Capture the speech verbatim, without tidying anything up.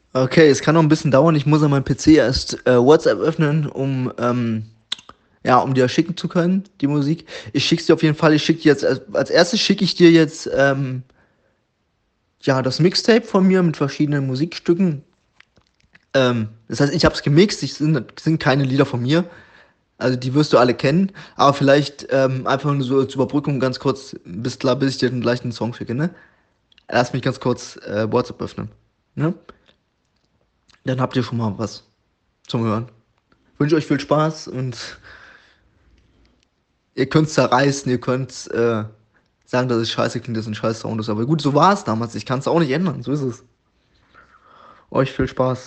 Okay, es kann noch ein bisschen dauern. Ich muss an meinem P C erst äh, WhatsApp öffnen, um, ähm, ja, um dir schicken zu können, die Musik. Ich schick's dir auf jeden Fall. Ich schicke dir jetzt, als, als erstes schicke ich dir jetzt ähm, ja, das Mixtape von mir mit verschiedenen Musikstücken. Ähm, das heißt, ich habe es gemixt. Es sind, sind keine Lieder von mir. Also die wirst du alle kennen. Aber vielleicht ähm, einfach nur so als Überbrückung ganz kurz, bis klar, bis ich dir den gleichen Song schicke, ne? Lass mich ganz kurz äh, WhatsApp öffnen. Ne? Dann habt ihr schon mal was zum Hören. Ich wünsche euch viel Spaß und ihr könnt zerreißen, ihr könnt äh, sagen, dass es scheiße klingt, dass es ein scheiß Sound ist. Aber gut, so war es damals. Ich kann es auch nicht ändern. So ist es. Euch viel Spaß.